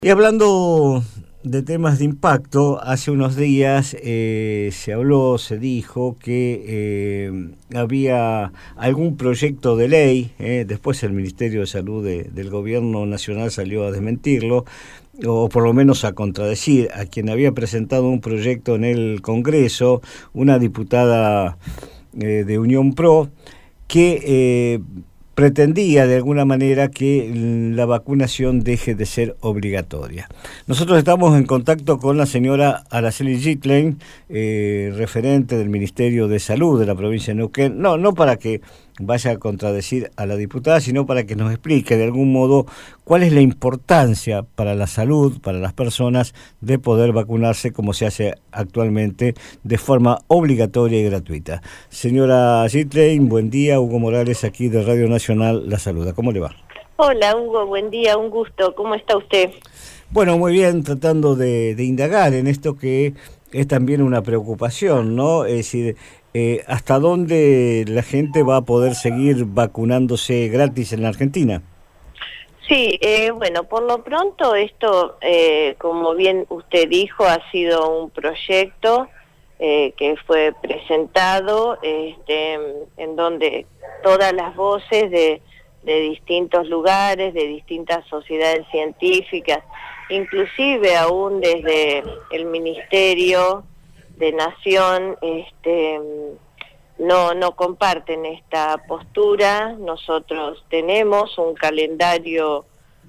Y hablando de temas de impacto, hace unos días se dijo que había algún proyecto de ley, después el Ministerio de Salud del Gobierno Nacional salió a desmentirlo, o por lo menos a contradecir a quien había presentado un proyecto en el Congreso, una diputada de Unión Pro, que pretendía de alguna manera que la vacunación deje de ser obligatoria. Nosotros estamos en contacto con la señora Araceli Gitlein, referente del Ministerio de Salud de la provincia de Neuquén, no para que vaya a contradecir a la diputada, sino para que nos explique de algún modo cuál es la importancia para la salud, para las personas, de poder vacunarse como se hace actualmente de forma obligatoria y gratuita. Señora Gitlein, buen día. Hugo Morales, aquí de Radio Nacional, la saluda. ¿Cómo le va? Hola Hugo, buen día, un gusto. ¿Cómo está usted? Bueno, muy bien, tratando de indagar en esto que es también una preocupación, ¿no? Es decir, ¿hasta dónde la gente va a poder seguir vacunándose gratis en la Argentina? Sí, bueno, por lo pronto esto, como bien usted dijo, ha sido un proyecto que fue presentado en donde todas las voces de distintos lugares, de distintas sociedades científicas, inclusive aún desde el Ministerio de Nación, no comparten esta postura. Nosotros tenemos un calendario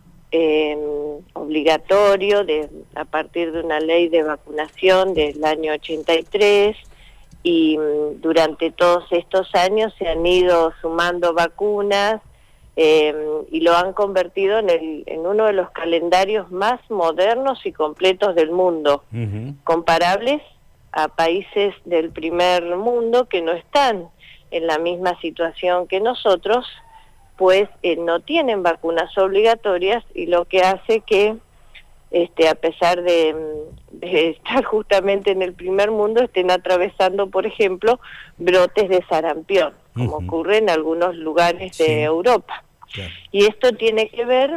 obligatorio a partir de una ley de vacunación del año 83, y durante todos estos años se han ido sumando vacunas y lo han convertido en uno de los calendarios más modernos y completos del mundo, comparables a países del primer mundo que no están en la misma situación que nosotros, pues no tienen vacunas obligatorias, y lo que hace que a pesar de estar justamente en el primer mundo, estén atravesando, por ejemplo, brotes de sarampión, como ocurre en algunos lugares de Europa. Claro. Y esto tiene que ver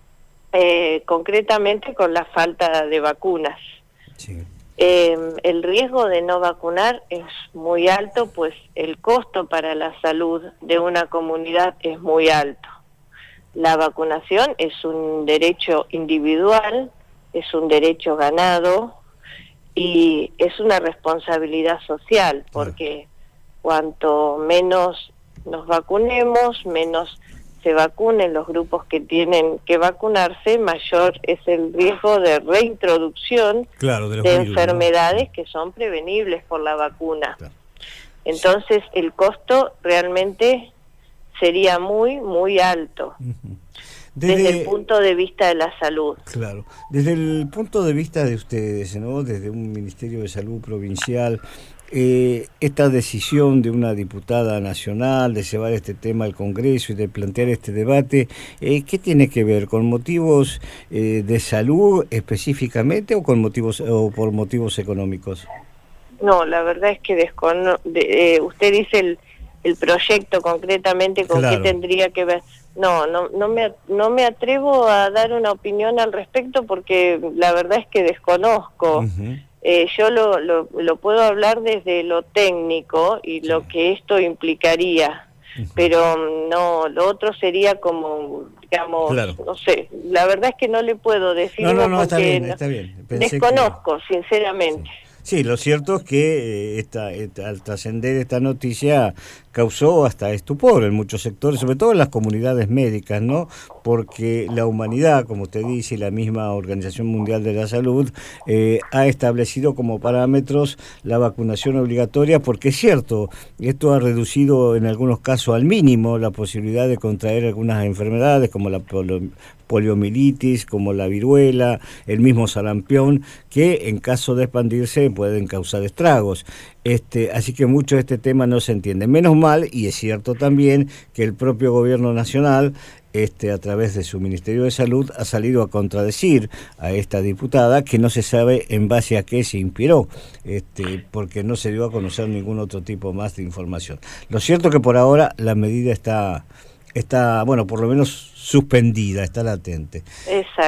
concretamente con la falta de vacunas. Sí. El riesgo de no vacunar es muy alto, pues el costo para la salud de una comunidad es muy alto. La vacunación es un derecho individual, es un derecho ganado y es una responsabilidad social, porque cuanto menos nos vacunemos, menos se vacunen los grupos que tienen que vacunarse, mayor es el riesgo de reintroducción de enfermedades, ¿no?, que son prevenibles por la vacuna. Claro. Entonces el costo realmente sería muy, muy alto. Desde el punto de vista de la salud. Claro, desde el punto de vista de ustedes, ¿no?, desde un Ministerio de Salud provincial, esta decisión de una diputada nacional de llevar este tema al Congreso y de plantear este debate, ¿qué tiene que ver? ¿Con motivos de salud específicamente o con motivos o por motivos económicos? No, la verdad es que usted dice el proyecto concretamente, ¿con qué tendría que ver? No me atrevo a dar una opinión al respecto, porque la verdad es que desconozco. Yo lo puedo hablar desde lo técnico y lo que esto implicaría, pero no, lo otro sería como, digamos, no sé, la verdad es que no le puedo decir porque está bien. Desconozco, sinceramente. Sí, lo cierto es que al trascender esta noticia causó hasta estupor en muchos sectores, sobre todo en las comunidades médicas, ¿no? Porque la humanidad, como usted dice, y la misma Organización Mundial de la Salud ha establecido como parámetros la vacunación obligatoria, porque es cierto, esto ha reducido en algunos casos al mínimo la posibilidad de contraer algunas enfermedades como la poliomielitis, como la viruela, el mismo sarampión, que en caso de expandirse pueden causar estragos. Así que mucho de este tema no se entiende. Menos mal, y es cierto también, que el propio gobierno nacional, a través de su Ministerio de Salud, ha salido a contradecir a esta diputada, que no se sabe en base a qué se inspiró, porque no se dio a conocer ningún otro tipo más de información. Lo cierto es que por ahora la medida está, bueno, por lo menos suspendida, está latente. Exacto.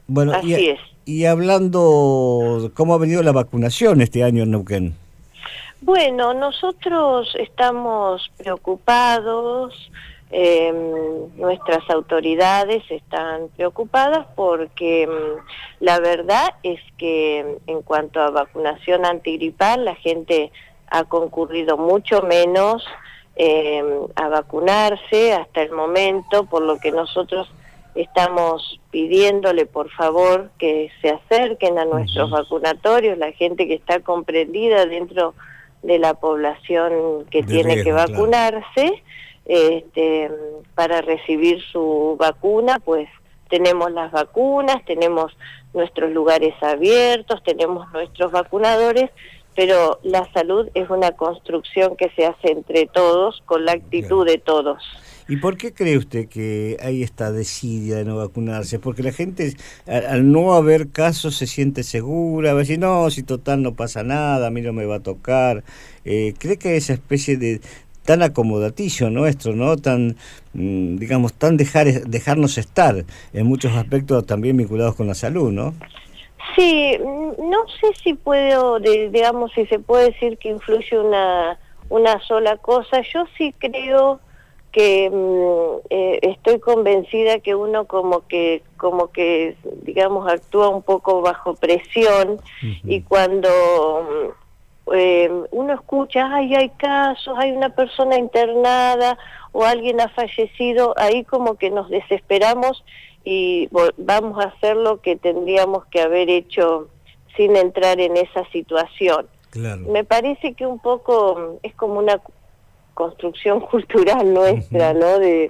Bueno, Así es. Y hablando, ¿cómo ha venido la vacunación este año en Neuquén? Bueno, nosotros estamos preocupados, nuestras autoridades están preocupadas porque la verdad es que en cuanto a vacunación antigripal, la gente ha concurrido mucho menos a vacunarse hasta el momento, por lo que nosotros estamos pidiéndole por favor que se acerquen a nuestros vacunatorios, la gente que está comprendida dentro de la población que tiene riesgo, que vacunarse, claro. Para recibir su vacuna, pues tenemos las vacunas, tenemos nuestros lugares abiertos, tenemos nuestros vacunadores, pero la salud es una construcción que se hace entre todos, con la actitud de todos. ¿Y por qué cree usted que hay esta desidia de no vacunarse? Porque la gente, al no haber casos, se siente segura, va a decir, no, si total no pasa nada, a mí no me va a tocar. ¿Cree que esa especie de tan acomodaticio nuestro, ¿no? Tan, digamos, tan dejarnos estar en muchos aspectos también vinculados con la salud, ¿no? Sí, no sé si puedo, digamos, si se puede decir que influye una sola cosa. Yo sí creo que estoy convencida que uno como que digamos actúa un poco bajo presión y cuando uno escucha, ay, hay casos, hay una persona internada o alguien ha fallecido, ahí como que nos desesperamos y vamos a hacer lo que tendríamos que haber hecho sin entrar en esa situación. Claro. Me parece que un poco es como una construcción cultural nuestra, ¿no? De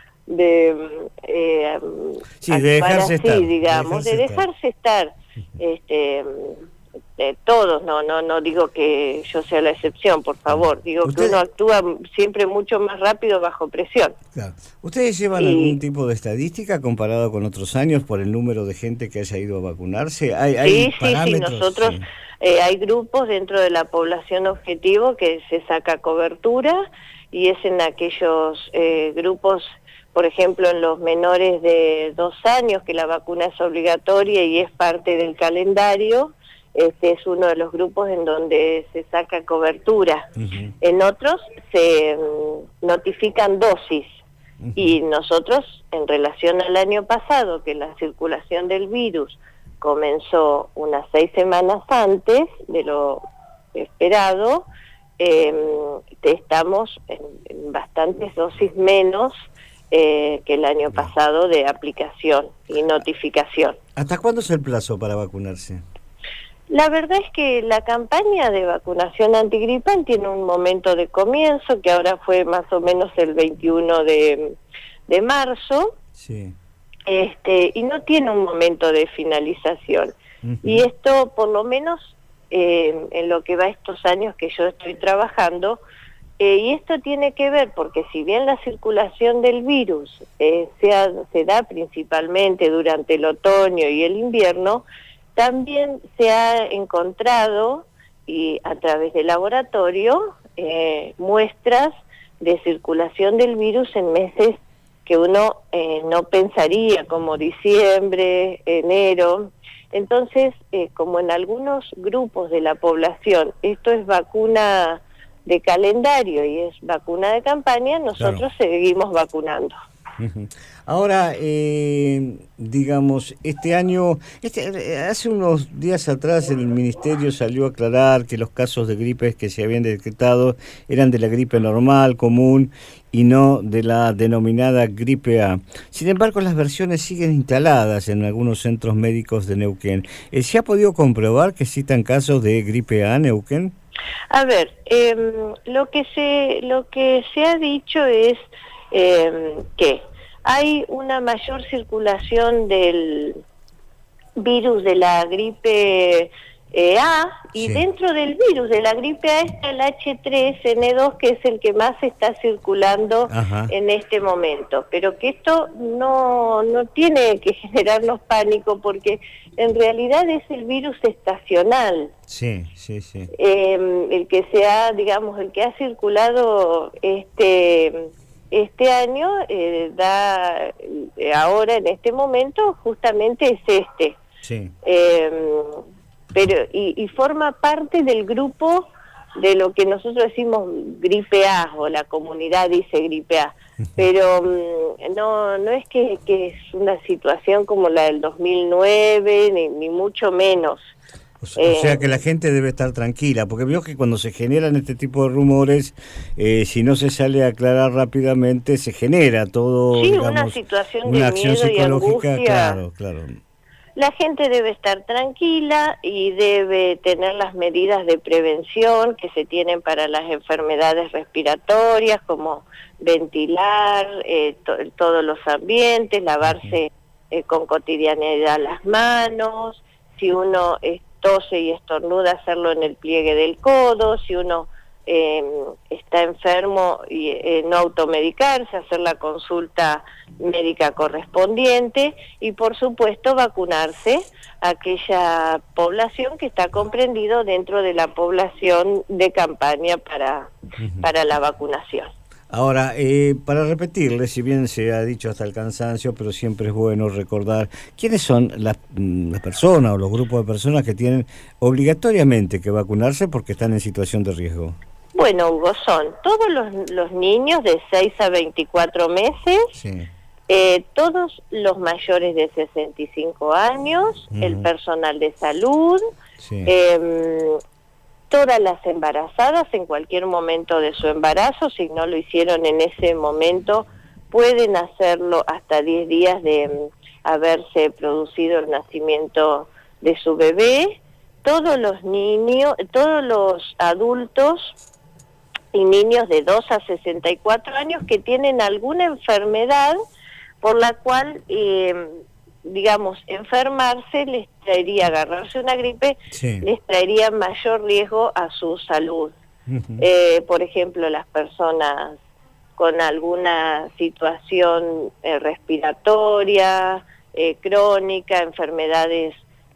dejarse estar, digamos, de dejarse estar, todos, no digo que yo sea la excepción, por favor, digo que uno actúa siempre mucho más rápido bajo presión. Claro. ¿Ustedes llevan algún tipo de estadística comparado con otros años por el número de gente que haya ido a vacunarse? ¿Hay parámetros? Sí, nosotros hay grupos dentro de la población objetivo que se saca cobertura y es en aquellos grupos, por ejemplo, en los menores de 2 años, que la vacuna es obligatoria y es parte del calendario. Este es uno de los grupos en donde se saca cobertura. En otros se notifican dosis. Y nosotros, en relación al año pasado, que la circulación del virus comenzó unas 6 semanas antes de lo esperado, estamos en bastantes dosis menos que el año pasado de aplicación y notificación. ¿Hasta cuándo es el plazo para vacunarse? La verdad es que la campaña de vacunación antigripal tiene un momento de comienzo, que ahora fue más o menos el 21 de marzo, sí. Y no tiene un momento de finalización. Y esto, por lo menos, en lo que va estos años que yo estoy trabajando, y esto tiene que ver porque si bien la circulación del virus se da principalmente durante el otoño y el invierno, también se ha encontrado, y a través del laboratorio, muestras de circulación del virus en meses que uno no pensaría, como diciembre, enero. Entonces, como en algunos grupos de la población, esto es vacuna de calendario y es vacuna de campaña, nosotros seguimos vacunando. Ahora, digamos, este año, hace unos días atrás el Ministerio salió a aclarar que los casos de gripes que se habían detectado eran de la gripe normal, común, y no de la denominada gripe A. Sin embargo, las versiones siguen instaladas en algunos centros médicos de Neuquén. ¿Se ha podido comprobar que existan casos de gripe A en Neuquén? A ver, lo que se ha dicho es que hay una mayor circulación del virus de la gripe A, y dentro del virus de la gripe A está el H3N2, que es el que más está circulando en este momento. Pero que esto no tiene que generarnos pánico, porque en realidad es el virus estacional. Sí. El que el que ha circulado este año ahora en este momento justamente es este. Sí. Pero y forma parte del grupo de lo que nosotros decimos gripe A, o la comunidad dice gripe A, pero no es que es una situación como la del 2009, ni mucho menos. O sea que la gente debe estar tranquila, porque veo que cuando se generan este tipo de rumores, si no se sale a aclarar rápidamente, se genera todo, sí, digamos, una situación una de acción miedo psicológica, y angustia. claro. La gente debe estar tranquila y debe tener las medidas de prevención que se tienen para las enfermedades respiratorias, como ventilar todos los ambientes, lavarse con cotidianidad las manos, si uno tose y estornuda, hacerlo en el pliegue del codo, si uno está enfermo y no automedicarse, hacer la consulta médica correspondiente y por supuesto vacunarse a aquella población que está comprendido dentro de la población de campaña para la vacunación. Ahora, para repetirle, si bien se ha dicho hasta el cansancio, pero siempre es bueno recordar quiénes son las personas o los grupos de personas que tienen obligatoriamente que vacunarse porque están en situación de riesgo. Bueno, Hugo, son todos los niños de 6 a 24 meses, sí. Todos los mayores de 65 años, el personal de salud, sí. Todas las embarazadas en cualquier momento de su embarazo, si no lo hicieron en ese momento, pueden hacerlo hasta 10 días de haberse producido el nacimiento de su bebé, todos los niños, todos los adultos y niños de 2 a 64 años que tienen alguna enfermedad por la cual, digamos, enfermarse les traería, agarrarse una gripe, sí. Les traería mayor riesgo a su salud. Por ejemplo, las personas con alguna situación respiratoria, crónica, enfermedades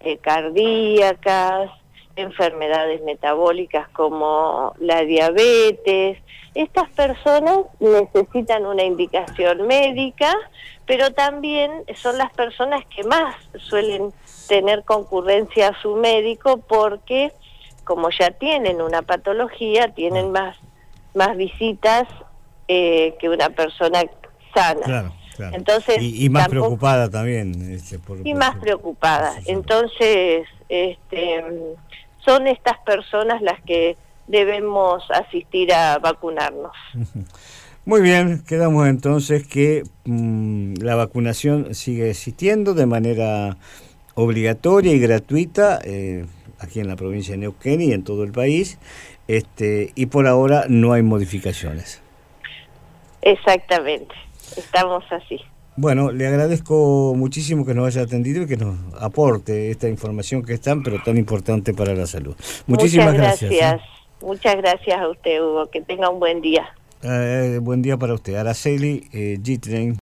cardíacas, enfermedades metabólicas como la diabetes. Estas personas necesitan una indicación médica, pero también son las personas que más suelen tener concurrencia a su médico porque, como ya tienen una patología, tienen más visitas que una persona sana. Claro. Entonces, y más preocupada también. Más preocupada. Entonces, son estas personas las que debemos asistir a vacunarnos. Muy bien, quedamos entonces que la vacunación sigue existiendo de manera obligatoria y gratuita aquí en la provincia de Neuquén y en todo el país, y por ahora no hay modificaciones. Exactamente, estamos así. Bueno, le agradezco muchísimo que nos haya atendido y que nos aporte esta información que es tan, pero tan importante para la salud. Muchísimas gracias. Muchas gracias a usted, Hugo. Que tenga un buen día. Buen día para usted. Araceli Gitren.